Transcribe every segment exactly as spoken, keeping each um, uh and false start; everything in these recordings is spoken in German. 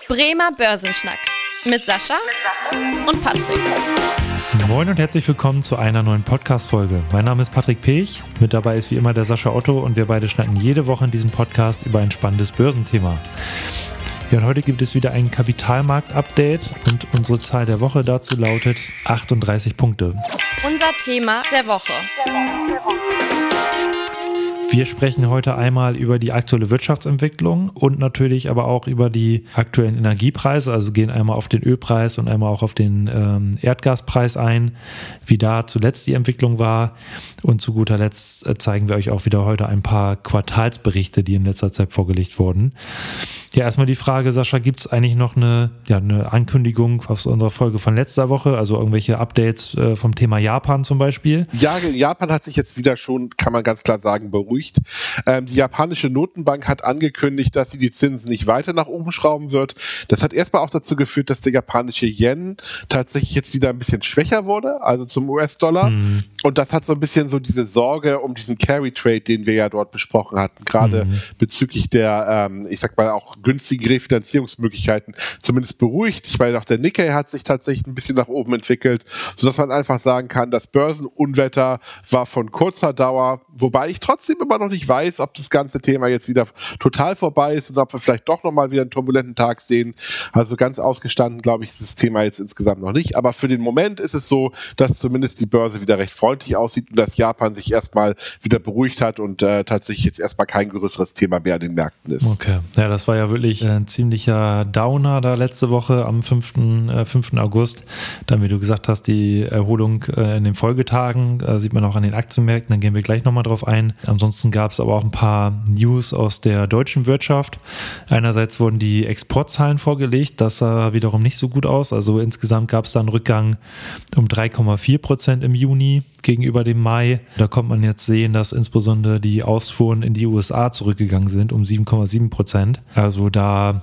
Bremer Börsenschnack mit Sascha und Patrick. Moin und herzlich willkommen zu einer neuen Podcast-Folge. Mein Name ist Patrick Pech, mit dabei ist wie immer der Sascha Otto und wir beide schnacken jede Woche in diesem Podcast über ein spannendes Börsenthema. Ja, und heute gibt es wieder ein Kapitalmarkt-Update und unsere Zahl der Woche dazu lautet achtunddreißig Punkte. Unser Thema der Woche. Wir sprechen heute einmal über die aktuelle Wirtschaftsentwicklung und natürlich aber auch über die aktuellen Energiepreise, also gehen einmal auf den Ölpreis und einmal auch auf den ähm, Erdgaspreis ein, wie da zuletzt die Entwicklung war, und zu guter Letzt äh, zeigen wir euch auch wieder heute ein paar Quartalsberichte, die in letzter Zeit vorgelegt wurden. Ja, erstmal die Frage, Sascha, gibt es eigentlich noch eine, ja, eine Ankündigung aus unserer Folge von letzter Woche, also irgendwelche Updates äh, vom Thema Japan zum Beispiel? Ja, Japan hat sich jetzt wieder schon, kann man ganz klar sagen, beruhigt. Ähm, die japanische Notenbank hat angekündigt, dass sie die Zinsen nicht weiter nach oben schrauben wird. Das hat erstmal auch dazu geführt, dass der japanische Yen tatsächlich jetzt wieder ein bisschen schwächer wurde, also zum U S-Dollar. Mhm. Und das hat so ein bisschen so diese Sorge um diesen Carry-Trade, den wir ja dort besprochen hatten, gerade mhm. bezüglich der, ähm, ich sag mal, auch günstigen Refinanzierungsmöglichkeiten zumindest beruhigt. Ich meine, auch der Nikkei hat sich tatsächlich ein bisschen nach oben entwickelt, sodass man einfach sagen kann, das Börsenunwetter war von kurzer Dauer, wobei ich trotzdem immer noch nicht weiß, ob das ganze Thema jetzt wieder total vorbei ist und ob wir vielleicht doch nochmal wieder einen turbulenten Tag sehen. Also ganz ausgestanden, glaube ich, ist das Thema jetzt insgesamt noch nicht. Aber für den Moment ist es so, dass zumindest die Börse wieder recht freundlich aussieht und dass Japan sich erstmal wieder beruhigt hat und äh, tatsächlich jetzt erstmal kein größeres Thema mehr an den Märkten ist. Okay, ja, das war ja wirklich ein ziemlicher Downer da letzte Woche am fünften August. Dann, wie du gesagt hast, die Erholung äh, in den Folgetagen, äh, sieht man auch an den Aktienmärkten, dann gehen wir gleich nochmal drauf ein. Ansonsten gab es aber auch ein paar News aus der deutschen Wirtschaft. Einerseits wurden die Exportzahlen vorgelegt, das sah wiederum nicht so gut aus. Also insgesamt gab es da einen Rückgang um drei Komma vier Prozent im Juni gegenüber dem Mai. Da kommt man jetzt sehen, dass insbesondere die Ausfuhren in die U S A zurückgegangen sind um sieben Komma sieben Prozent. Also da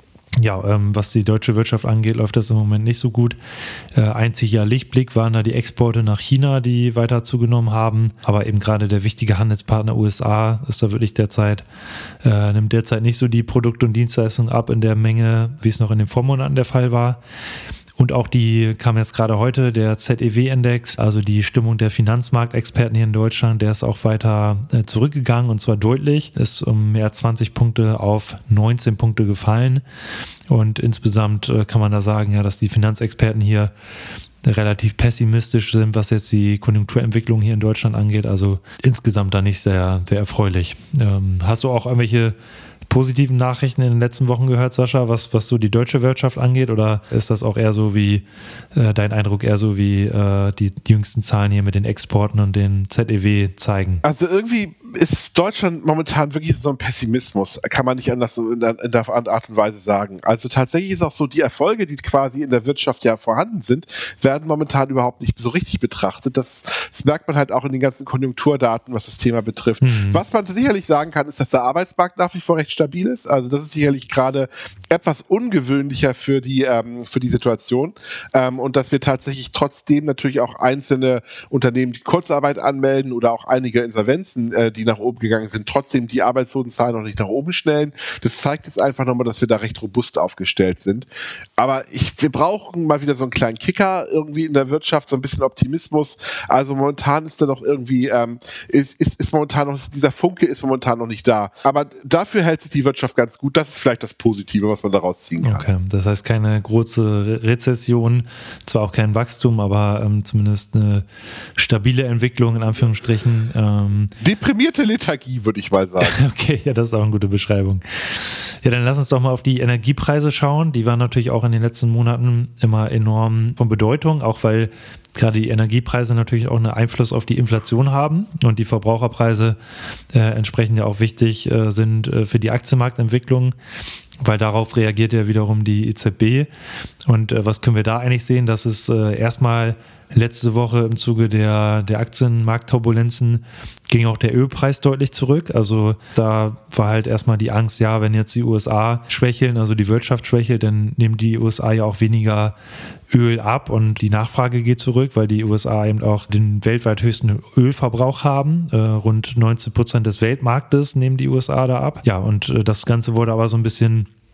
Ja, ähm, was die deutsche Wirtschaft angeht, läuft das im Moment nicht so gut. Äh, einziger Lichtblick waren da die Exporte nach China, die weiter zugenommen haben. Aber eben gerade der wichtige Handelspartner U S A ist da wirklich derzeit, äh, nimmt derzeit nicht so die Produkte und Dienstleistungen ab in der Menge, wie es noch in den Vormonaten der Fall war. Und auch die kam jetzt gerade heute, der Z E W-Index, also die Stimmung der Finanzmarktexperten hier in Deutschland, der ist auch weiter äh, zurückgegangen und zwar deutlich, ist um mehr als zwanzig Punkte auf neunzehn Punkte gefallen. Und insgesamt äh, kann man da sagen, ja, dass die Finanzexperten hier relativ pessimistisch sind, was jetzt die Konjunkturentwicklung hier in Deutschland angeht. Also insgesamt da nicht sehr, sehr erfreulich. Ähm, hast du auch irgendwelche positiven Nachrichten in den letzten Wochen gehört, Sascha, was, was so die deutsche Wirtschaft angeht, oder ist das auch eher so wie, äh, dein Eindruck eher so wie äh, die, die jüngsten Zahlen hier mit den Exporten und den Z E W zeigen? Also irgendwie ist Deutschland momentan wirklich so ein Pessimismus, kann man nicht anders so in der, in der Art und Weise sagen. Also tatsächlich ist auch so, die Erfolge, die quasi in der Wirtschaft ja vorhanden sind, werden momentan überhaupt nicht so richtig betrachtet. Das, das merkt man halt auch in den ganzen Konjunkturdaten, was das Thema betrifft. Mhm. Was man sicherlich sagen kann, ist, dass der Arbeitsmarkt nach wie vor recht stabil ist. Also das ist sicherlich gerade etwas ungewöhnlicher für die, ähm, für die Situation. Ähm, und dass wir tatsächlich trotzdem natürlich auch einzelne Unternehmen, die Kurzarbeit anmelden oder auch einige Insolvenzen, äh, die nach oben gegangen sind, trotzdem die Arbeitslosenzahlen noch nicht nach oben schnellen. Das zeigt jetzt einfach nochmal, dass wir da recht robust aufgestellt sind. Aber ich, wir brauchen mal wieder so einen kleinen Kicker irgendwie in der Wirtschaft, so ein bisschen Optimismus. Also momentan ist da noch irgendwie, ähm, ist, ist, ist momentan noch, dieser Funke ist momentan noch nicht da. Aber dafür hält sich die Wirtschaft ganz gut. Das ist vielleicht das Positive, was man daraus ziehen kann. Okay, das heißt keine große Rezession, zwar auch kein Wachstum, aber ähm, zumindest eine stabile Entwicklung in Anführungsstrichen. Ähm, Deprimierte Lethargie, würde ich mal sagen. Okay, ja, das ist auch eine gute Beschreibung. Ja, dann lass uns doch mal auf die Energiepreise schauen. Die waren natürlich auch in den letzten Monaten immer enorm von Bedeutung, auch weil gerade die Energiepreise natürlich auch einen Einfluss auf die Inflation haben und die Verbraucherpreise äh, entsprechend ja auch wichtig äh, sind äh, für die Aktienmarktentwicklung, weil darauf reagiert ja wiederum die E Z B. Und äh, was können wir da eigentlich sehen? Das ist äh, erstmal letzte Woche im Zuge der, der Aktienmarktturbulenzen ging auch der Ölpreis deutlich zurück. Also da war halt erstmal die Angst, ja, wenn jetzt die U S A schwächeln, also die Wirtschaft schwächelt, dann nehmen die U S A ja auch weniger Öl ab und die Nachfrage geht zurück, weil die U S A eben auch den weltweit höchsten Ölverbrauch haben. Äh, rund neunzehn Prozent des Weltmarktes nehmen die U S A da ab. Ja, und äh, das Ganze wurde aber so ein bisschen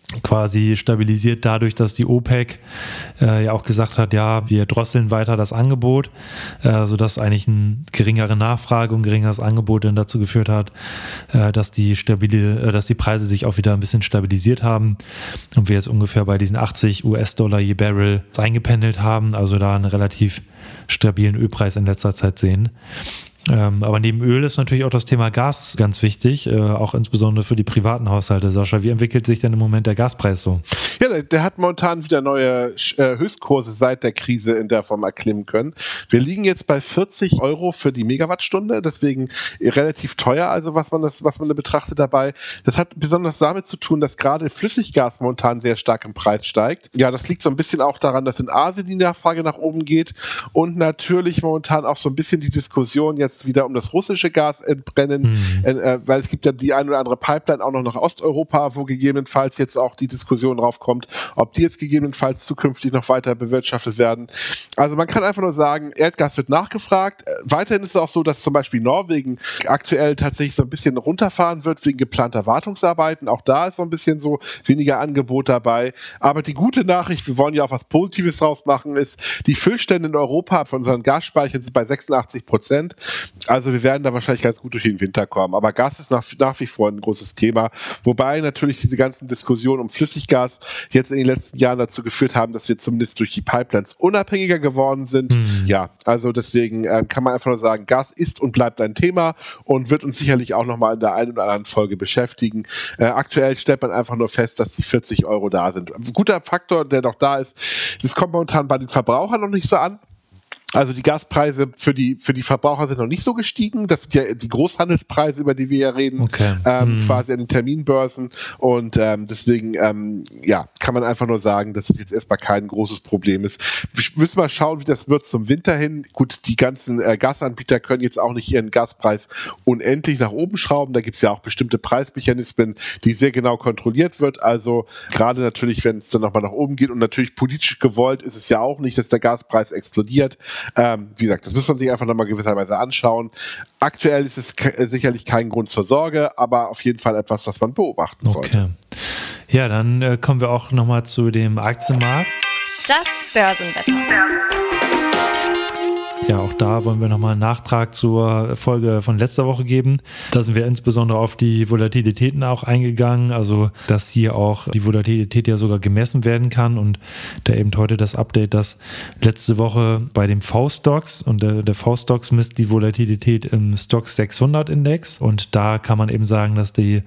quasi stabilisiert dadurch, dass die OPEC äh, ja auch gesagt hat, ja, wir drosseln weiter das Angebot, äh, sodass eigentlich eine geringere Nachfrage und geringeres Angebot dann dazu geführt hat, äh, dass die stabile, äh, dass die Preise sich auch wieder ein bisschen stabilisiert haben und wir jetzt ungefähr bei diesen achtzig US-Dollar je Barrel eingependelt haben, also da einen relativ stabilen Ölpreis in letzter Zeit sehen. Ähm, aber neben Öl ist natürlich auch das Thema Gas ganz wichtig, äh, auch insbesondere für die privaten Haushalte. Sascha, wie entwickelt sich denn im Moment der Gaspreis so? Ja, der, der hat momentan wieder neue äh, Höchstkurse seit der Krise in der Form erklimmen können. Wir liegen jetzt bei vierzig Euro für die Megawattstunde, deswegen relativ teuer, also was man das, was man da betrachtet dabei. Das hat besonders damit zu tun, dass gerade Flüssiggas momentan sehr stark im Preis steigt. Ja, das liegt so ein bisschen auch daran, dass in Asien die Nachfrage nach oben geht und natürlich momentan auch so ein bisschen die Diskussion jetzt wieder um das russische Gas entbrennen, mhm. äh, weil es gibt ja die ein oder andere Pipeline auch noch nach Osteuropa, wo gegebenenfalls jetzt auch die Diskussion drauf kommt, ob die jetzt gegebenenfalls zukünftig noch weiter bewirtschaftet werden. Also man kann einfach nur sagen, Erdgas wird nachgefragt. Weiterhin ist es auch so, dass zum Beispiel Norwegen aktuell tatsächlich so ein bisschen runterfahren wird wegen geplanter Wartungsarbeiten. Auch da ist so ein bisschen so weniger Angebot dabei. Aber die gute Nachricht, wir wollen ja auch was Positives draus machen, ist, die Füllstände in Europa von unseren Gasspeichern sind bei sechsundachtzig Prozent. Also wir werden da wahrscheinlich ganz gut durch den Winter kommen. Aber Gas ist nach, nach wie vor ein großes Thema. Wobei natürlich diese ganzen Diskussionen um Flüssiggas jetzt in den letzten Jahren dazu geführt haben, dass wir zumindest durch die Pipelines unabhängiger geworden sind. Mhm. Ja, also deswegen äh, kann man einfach nur sagen, Gas ist und bleibt ein Thema und wird uns sicherlich auch nochmal in der einen oder anderen Folge beschäftigen. Äh, aktuell stellt man einfach nur fest, dass die vierzig Euro da sind. Ein guter Faktor, der noch da ist, das kommt momentan bei den Verbrauchern noch nicht so an. Also die Gaspreise für die für die Verbraucher sind noch nicht so gestiegen. Das sind ja die Großhandelspreise, über die wir ja reden, okay. ähm, hm. quasi an den Terminbörsen. Und ähm, deswegen ähm, ja, kann man einfach nur sagen, dass es jetzt erstmal kein großes Problem ist. Wir müssen mal schauen, wie das wird zum Winter hin. Gut, die ganzen äh, Gasanbieter können jetzt auch nicht ihren Gaspreis unendlich nach oben schrauben. Da gibt es ja auch bestimmte Preismechanismen, die sehr genau kontrolliert wird. Also gerade natürlich, wenn es dann nochmal nach oben geht und natürlich politisch gewollt ist es ja auch nicht, dass der Gaspreis explodiert. Ähm, wie gesagt, das muss man sich einfach nochmal gewisserweise anschauen. Aktuell ist es k- sicherlich kein Grund zur Sorge, aber auf jeden Fall etwas, was man beobachten sollte. Okay. Ja, dann äh, kommen wir auch nochmal zu dem Aktienmarkt. Das Börsenwetter. Ja, auch da wollen wir nochmal einen Nachtrag zur Folge von letzter Woche geben. Da sind wir insbesondere auf die Volatilitäten auch eingegangen, also dass hier auch die Volatilität ja sogar gemessen werden kann und da eben heute das Update, dass letzte Woche bei dem V-Stocks und der, der V-Stocks misst die Volatilität im Stoxx sechshundert Index und da kann man eben sagen, dass die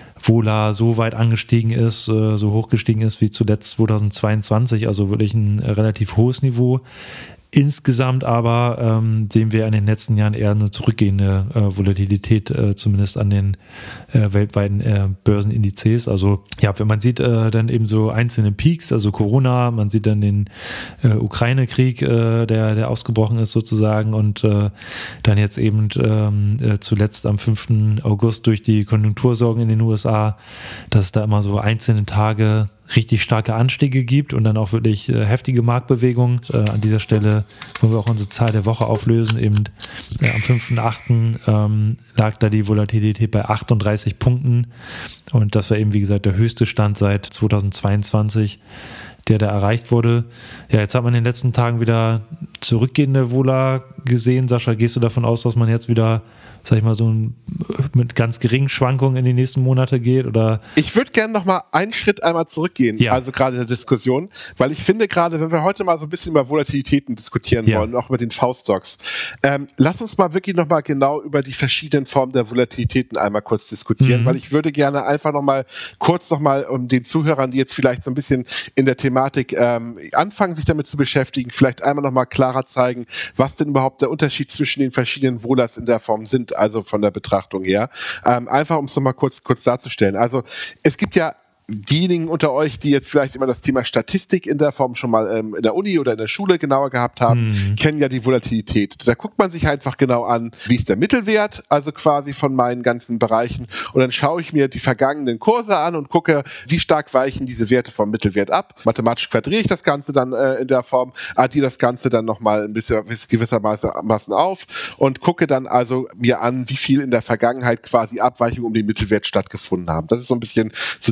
Vola so weit angestiegen ist, so hoch gestiegen ist wie zuletzt zweitausendzweiundzwanzig, also wirklich ein relativ hohes Niveau. Insgesamt aber ähm, sehen wir in den letzten Jahren eher eine zurückgehende äh, Volatilität, äh, zumindest an den äh, weltweiten äh, Börsenindizes. Also ja, wenn man sieht äh, dann eben so einzelne Peaks, also Corona, man sieht dann den äh, Ukraine-Krieg, äh, der, der ausgebrochen ist sozusagen und äh, dann jetzt eben ähm, äh, zuletzt am fünften August durch die Konjunktursorgen in den U S A, dass es da immer so einzelne Tage richtig starke Anstiege gibt und dann auch wirklich äh, heftige Marktbewegungen. Äh, an dieser Stelle wollen wir auch unsere Zahl der Woche auflösen. Eben äh, am fünften achten Ähm, lag da die Volatilität bei achtunddreißig Punkten und das war eben, wie gesagt, der höchste Stand seit zweitausendzweiundzwanzig, der da erreicht wurde. Ja, jetzt hat man in den letzten Tagen wieder zurückgehende Vola gesehen. Sascha, gehst du davon aus, dass man jetzt wieder, sag ich mal, so ein, mit ganz geringen Schwankungen in die nächsten Monate geht? Oder? Ich würde gerne noch mal einen Schritt einmal zurückgehen, ja. Also gerade in der Diskussion, weil ich finde gerade, wenn wir heute mal so ein bisschen über Volatilitäten diskutieren ja. wollen, auch über den V-Stocks, ähm, lass uns mal wirklich noch mal genau über die verschiedenen Formen der Volatilitäten einmal kurz diskutieren, mhm. weil ich würde gerne einfach noch mal kurz noch mal um den Zuhörern, die jetzt vielleicht so ein bisschen in der Thematik ähm, anfangen, sich damit zu beschäftigen, vielleicht einmal noch mal klarer zeigen, was denn überhaupt der Unterschied zwischen den verschiedenen Volas in der Form sind, also von der Betrachtung her. Ähm, einfach um es nochmal kurz, kurz darzustellen. Also es gibt ja diejenigen unter euch, die jetzt vielleicht immer das Thema Statistik in der Form schon mal ähm, in der Uni oder in der Schule genauer gehabt haben, mhm. kennen ja die Volatilität. Da guckt man sich einfach genau an, wie ist der Mittelwert, also quasi von meinen ganzen Bereichen. Und dann schaue ich mir die vergangenen Kurse an und gucke, wie stark weichen diese Werte vom Mittelwert ab. Mathematisch quadriere ich das Ganze dann äh, in der Form, addiere das Ganze dann nochmal ein bisschen gewissermaßen auf und gucke dann also mir an, wie viel in der Vergangenheit quasi Abweichungen um den Mittelwert stattgefunden haben. Das ist so ein bisschen so die Betrachtung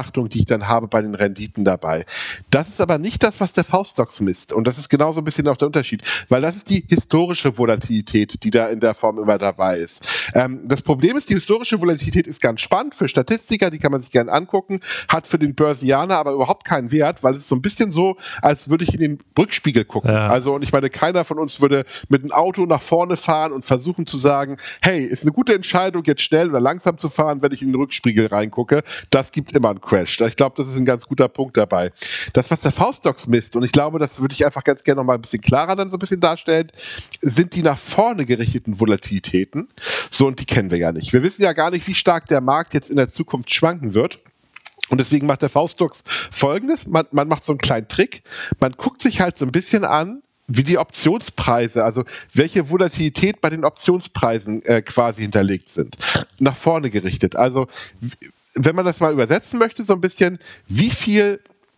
Betrachtung, die ich dann habe bei den Renditen dabei. Das ist aber nicht das, was der V-Stocks misst. Und das ist genauso ein bisschen auch der Unterschied, weil das ist die historische Volatilität, die da in der Form immer dabei ist. Ähm, das Problem ist, die historische Volatilität ist ganz spannend für Statistiker, die kann man sich gerne angucken, hat für den Börsianer aber überhaupt keinen Wert, weil es ist so ein bisschen so, als würde ich in den Rückspiegel gucken. Ja. Also, und ich meine, keiner von uns würde mit einem Auto nach vorne fahren und versuchen zu sagen, hey, ist eine gute Entscheidung, jetzt schnell oder langsam zu fahren, wenn ich in den Rückspiegel reingucke. Das gibt immer einen Crash. Ich glaube, das ist ein ganz guter Punkt dabei. Das, was der V-Stocks misst, und ich glaube, das würde ich einfach ganz gerne noch mal ein bisschen klarer dann so ein bisschen darstellen, sind die nach vorne gerichteten Volatilitäten. So, und die kennen wir ja nicht. Wir wissen ja gar nicht, wie stark der Markt jetzt in der Zukunft schwanken wird. Und deswegen macht der V-Stocks Folgendes. Man, man macht so einen kleinen Trick. Man guckt sich halt so ein bisschen an, wie die Optionspreise, also welche Volatilität bei den Optionspreisen äh, quasi hinterlegt sind. Nach vorne gerichtet. Also, wenn man das mal übersetzen möchte, so ein bisschen, wie viel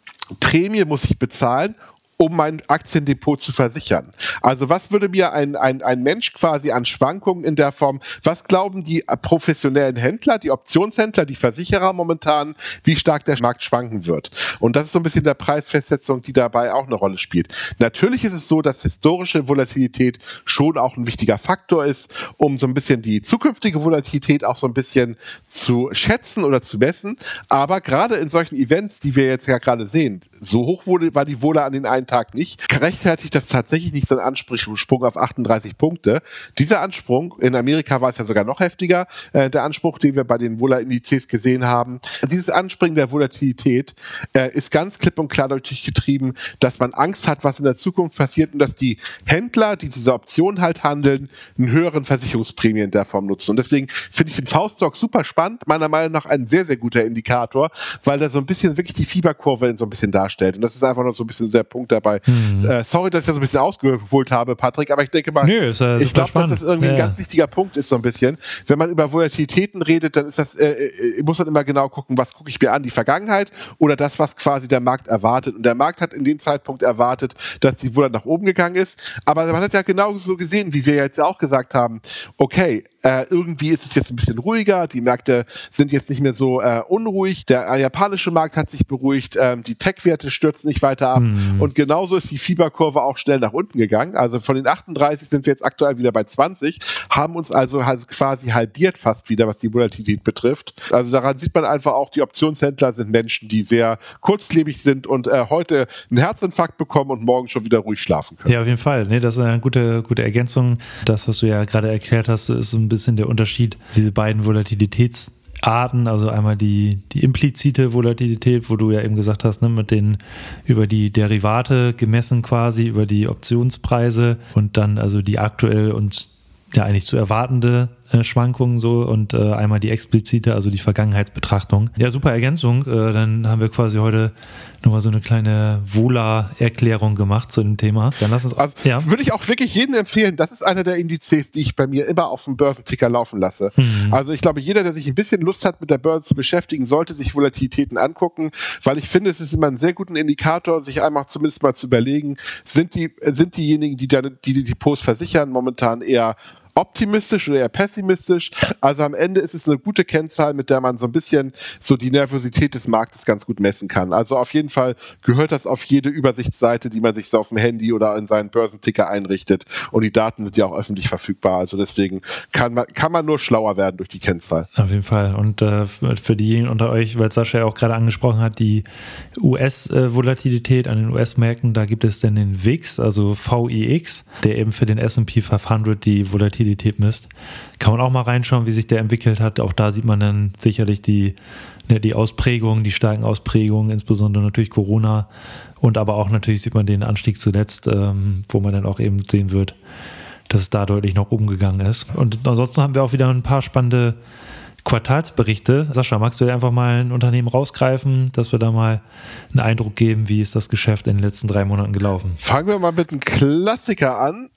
Prämie muss ich bezahlen, um mein Aktiendepot zu versichern. Also was würde mir ein, ein, ein Mensch quasi an Schwankungen in der Form, was glauben die professionellen Händler, die Optionshändler, die Versicherer momentan, wie stark der Markt schwanken wird? Und das ist so ein bisschen der Preisfestsetzung, die dabei auch eine Rolle spielt. Natürlich ist es so, dass historische Volatilität schon auch ein wichtiger Faktor ist, um so ein bisschen die zukünftige Volatilität auch so ein bisschen zu schätzen oder zu messen. Aber gerade in solchen Events, die wir jetzt ja gerade sehen, so hoch wurde, war die Vola an den einen Tag nicht, rechtfertigt das tatsächlich nicht so ein Ansprung auf achtunddreißig Punkte. Dieser Ansprung, in Amerika war es ja sogar noch heftiger, äh, der Anspruch, den wir bei den Vola-Indizes gesehen haben, dieses Anspringen der Volatilität äh, ist ganz klipp und klar dadurch getrieben, dass man Angst hat, was in der Zukunft passiert und dass die Händler, die diese Optionen halt handeln, einen höheren Versicherungsprämie in der Form nutzen. Und deswegen finde ich den V-Stock super spannend, meiner Meinung nach ein sehr, sehr guter Indikator, weil der so ein bisschen wirklich die Fieberkurve so ein bisschen darstellt. Und das ist einfach noch so ein bisschen der Punkt dabei. Hm. Äh, sorry, dass ich das so ein bisschen ausgeholt habe, Patrick, aber ich denke mal, Nö, ist, äh, ich glaube, dass das irgendwie ja. ein ganz wichtiger Punkt ist, so ein bisschen. Wenn man über Volatilitäten redet, dann ist das, äh, muss man immer genau gucken, was gucke ich mir an, die Vergangenheit oder das, was quasi der Markt erwartet. Und der Markt hat in dem Zeitpunkt erwartet, dass die Vola nach oben gegangen ist. Aber man hat ja genau so gesehen, wie wir jetzt auch gesagt haben, okay, äh, irgendwie ist es jetzt ein bisschen ruhiger, die Märkte sind jetzt nicht mehr so äh, unruhig, der äh, japanische Markt hat sich beruhigt, ähm, die Tech-Werte stürzen nicht weiter ab hm. und genauso ist die Fieberkurve auch schnell nach unten gegangen. Also von den achtunddreißig sind wir jetzt aktuell wieder bei zwanzig, haben uns also halt quasi halbiert fast wieder, was die Volatilität betrifft. Also daran sieht man einfach auch, die Optionshändler sind Menschen, die sehr kurzlebig sind und äh, heute einen Herzinfarkt bekommen und morgen schon wieder ruhig schlafen können. Ja, auf jeden Fall. Nee, das ist eine gute, gute Ergänzung. Das, was du ja gerade erklärt hast, ist so ein bisschen der Unterschied. Diese beiden Volatilitäts Arten, also einmal die, die implizite Volatilität, wo du ja eben gesagt hast, ne, mit den über die Derivate gemessen quasi, über die Optionspreise und dann also die aktuell und ja eigentlich zu erwartende äh, Schwankungen so und äh, einmal die explizite, also die Vergangenheitsbetrachtung. Ja, super Ergänzung. Äh, dann haben wir quasi heute nochmal so eine kleine Vola-Erklärung gemacht zu dem Thema. Dann lass uns. Also, ja. Würde ich auch wirklich jedem empfehlen. Das ist einer der Indizes, die ich bei mir immer auf dem Börsenticker laufen lasse. Mhm. Also ich glaube, jeder, der sich ein bisschen Lust hat, mit der Börse zu beschäftigen, sollte sich Volatilitäten angucken, weil ich finde, es ist immer ein sehr guter Indikator, sich einmal zumindest mal zu überlegen, sind die, sind diejenigen, die dann, die die Depots versichern, momentan eher optimistisch oder eher pessimistisch. Also am Ende ist es eine gute Kennzahl, mit der man so ein bisschen so die Nervosität des Marktes ganz gut messen kann. Also auf jeden Fall gehört das auf jede Übersichtsseite, die man sich so auf dem Handy oder in seinen Börsenticker einrichtet. Und die Daten sind ja auch öffentlich verfügbar. Also deswegen kann man, kann man nur schlauer werden durch die Kennzahl. Auf jeden Fall. Und äh, für diejenigen unter euch, weil Sascha ja auch gerade angesprochen hat, die U S-Volatilität an den U S-Märkten, da gibt es dann den V I X, also V I X, der eben für den S und P fünfhundert die Volatilität misst. Kann man auch mal reinschauen, wie sich der entwickelt hat. Auch da sieht man dann sicherlich die, ne, die Ausprägungen, die starken Ausprägungen, insbesondere natürlich Corona und aber auch natürlich sieht man den Anstieg zuletzt, ähm, wo man dann auch eben sehen wird, dass es da deutlich noch oben gegangen ist. Und ansonsten haben wir auch wieder ein paar spannende Quartalsberichte. Sascha, magst du dir einfach mal ein Unternehmen rausgreifen, dass wir da mal einen Eindruck geben, wie ist das Geschäft in den letzten drei Monaten gelaufen? Fangen wir mal mit einem Klassiker an.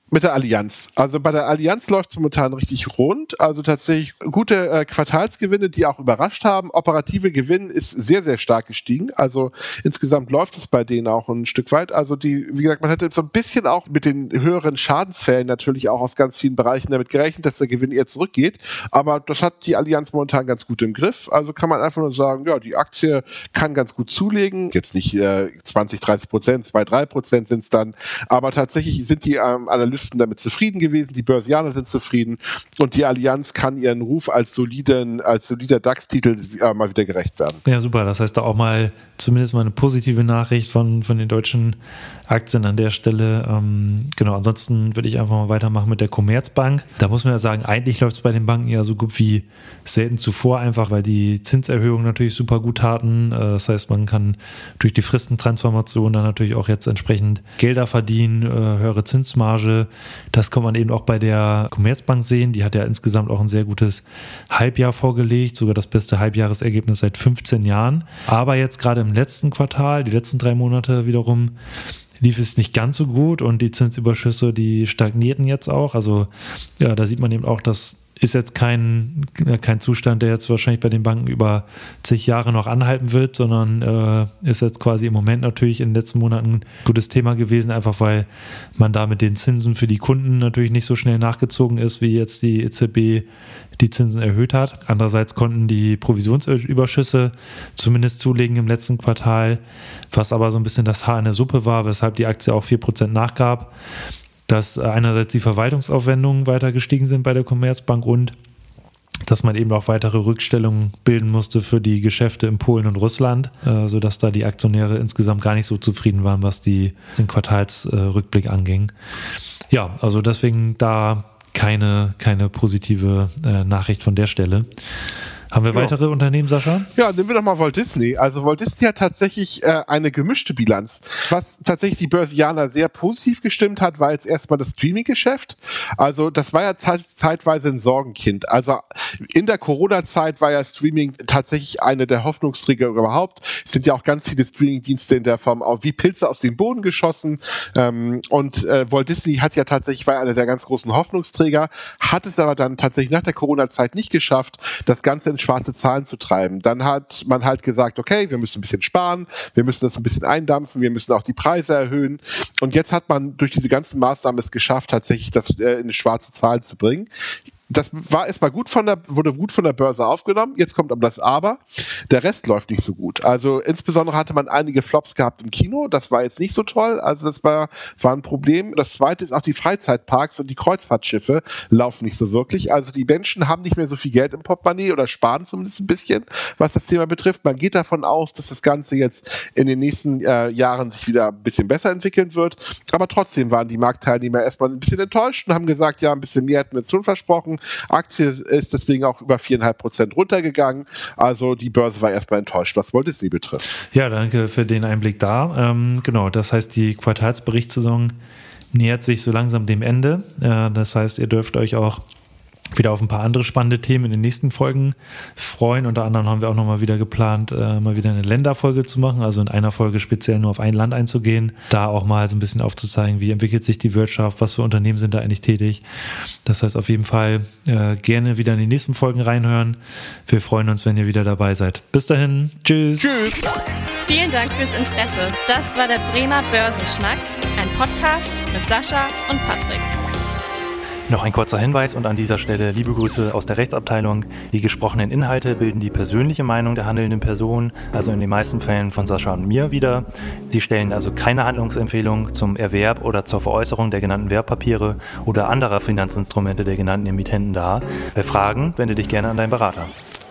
Mit der Allianz. Also bei der Allianz läuft es momentan richtig rund. Also tatsächlich gute äh, Quartalsgewinne, die auch überrascht haben. Operative Gewinn ist sehr, sehr stark gestiegen. Also insgesamt läuft es bei denen auch ein Stück weit. Also die, wie gesagt, man hätte so ein bisschen auch mit den höheren Schadensfällen natürlich auch aus ganz vielen Bereichen damit gerechnet, dass der Gewinn eher zurückgeht. Aber das hat die Allianz momentan ganz gut im Griff. Also kann man einfach nur sagen, ja, die Aktie kann ganz gut zulegen. Jetzt nicht äh, zwanzig, dreißig Prozent, zwei, drei Prozent sind es dann. Aber tatsächlich sind die ähm, Analysten damit zufrieden gewesen, die Börsianer sind zufrieden und die Allianz kann ihren Ruf als soliden, als solider DAX-Titel äh, mal wieder gerecht werden. Ja, super. Das heißt da auch mal zumindest mal eine positive Nachricht von, von den deutschen Aktien an der Stelle. Ähm, genau, ansonsten würde ich einfach mal weitermachen mit der Commerzbank. Da muss man ja sagen, eigentlich läuft es bei den Banken ja so gut wie selten zuvor, einfach weil die Zinserhöhungen natürlich super gut taten. Äh, das heißt, man kann durch die Fristentransformation dann natürlich auch jetzt entsprechend Gelder verdienen, äh, höhere Zinsmarge. Das kann man eben auch bei der Commerzbank sehen. Die hat ja insgesamt auch ein sehr gutes Halbjahr vorgelegt, sogar das beste Halbjahresergebnis seit fünfzehn Jahren. Aber jetzt gerade im letzten Quartal, die letzten drei Monate wiederum, lief es nicht ganz so gut und die Zinsüberschüsse, die stagnierten jetzt auch. Also ja, da sieht man eben auch, das ist jetzt kein, kein Zustand, der jetzt wahrscheinlich bei den Banken über zig Jahre noch anhalten wird, sondern äh, ist jetzt quasi im Moment natürlich in den letzten Monaten ein gutes Thema gewesen, einfach weil man da mit den Zinsen für die Kunden natürlich nicht so schnell nachgezogen ist, wie jetzt die E Z B die Zinsen erhöht hat. Andererseits konnten die Provisionsüberschüsse zumindest zulegen im letzten Quartal, was aber so ein bisschen das Haar in der Suppe war, weshalb die Aktie auch vier Prozent nachgab. Dass einerseits die Verwaltungsaufwendungen weiter gestiegen sind bei der Commerzbank und dass man eben auch weitere Rückstellungen bilden musste für die Geschäfte in Polen und Russland, äh, sodass da die Aktionäre insgesamt gar nicht so zufrieden waren, was die, den Quartalsrückblick äh, anging. Ja, also deswegen da keine, keine positive äh, Nachricht von der Stelle. Haben wir weitere ja. Unternehmen, Sascha? Ja, nehmen wir doch mal Walt Disney. Also Walt Disney hat tatsächlich äh, eine gemischte Bilanz. Was tatsächlich die Börsianer sehr positiv gestimmt hat, war jetzt erstmal das Streaming-Geschäft. Also das war ja zeit- zeitweise ein Sorgenkind. Also in der Corona-Zeit war ja Streaming tatsächlich eine der Hoffnungsträger überhaupt. Es sind ja auch ganz viele Streaming-Dienste in der Form auch wie Pilze aus dem Boden geschossen. Ähm, und äh, Walt Disney hat ja tatsächlich, war einer der ganz großen Hoffnungsträger, hat es aber dann tatsächlich nach der Corona-Zeit nicht geschafft, das Ganze in schwarze Zahlen zu treiben. Dann hat man halt gesagt, okay, wir müssen ein bisschen sparen, wir müssen das ein bisschen eindampfen, wir müssen auch die Preise erhöhen. Und jetzt hat man durch diese ganzen Maßnahmen es geschafft, tatsächlich das äh, in eine schwarze Zahl zu bringen. Das war erstmal gut von der, wurde gut von der Börse aufgenommen. Jetzt kommt aber das Aber. Der Rest läuft nicht so gut. Also insbesondere hatte man einige Flops gehabt im Kino. Das war jetzt nicht so toll. Also das war, war ein Problem. Das zweite ist auch die Freizeitparks und die Kreuzfahrtschiffe laufen nicht so wirklich. Also die Menschen haben nicht mehr so viel Geld im Portemonnaie oder sparen zumindest ein bisschen, was das Thema betrifft. Man geht davon aus, dass das Ganze jetzt in den nächsten äh, Jahren sich wieder ein bisschen besser entwickeln wird. Aber trotzdem waren die Marktteilnehmer erstmal ein bisschen enttäuscht und haben gesagt, ja, ein bisschen mehr hätten wir schon versprochen. Aktie ist deswegen auch über vier Komma fünf Prozent runtergegangen. Also die Börse war erstmal enttäuscht, was Walt Disney betrifft. Ja, danke für den Einblick da. Ähm, genau, das heißt, die Quartalsberichtssaison nähert sich so langsam dem Ende. Äh, das heißt, ihr dürft euch auch wieder auf ein paar andere spannende Themen in den nächsten Folgen freuen. Unter anderem haben wir auch nochmal wieder geplant, äh, mal wieder eine Länderfolge zu machen, also in einer Folge speziell nur auf ein Land einzugehen, da auch mal so ein bisschen aufzuzeigen, wie entwickelt sich die Wirtschaft, was für Unternehmen sind da eigentlich tätig. Das heißt auf jeden Fall äh, gerne wieder in die nächsten Folgen reinhören. Wir freuen uns, wenn ihr wieder dabei seid. Bis dahin, tschüss. Tschüss. Vielen Dank fürs Interesse. Das war der Bremer Börsenschnack, ein Podcast mit Sascha und Patrick. Noch ein kurzer Hinweis und an dieser Stelle liebe Grüße aus der Rechtsabteilung. Die gesprochenen Inhalte bilden die persönliche Meinung der handelnden Person, also in den meisten Fällen von Sascha und mir wider. Sie stellen also keine Handlungsempfehlung zum Erwerb oder zur Veräußerung der genannten Wertpapiere oder anderer Finanzinstrumente der genannten Emittenten dar. Bei Fragen wende dich gerne an deinen Berater.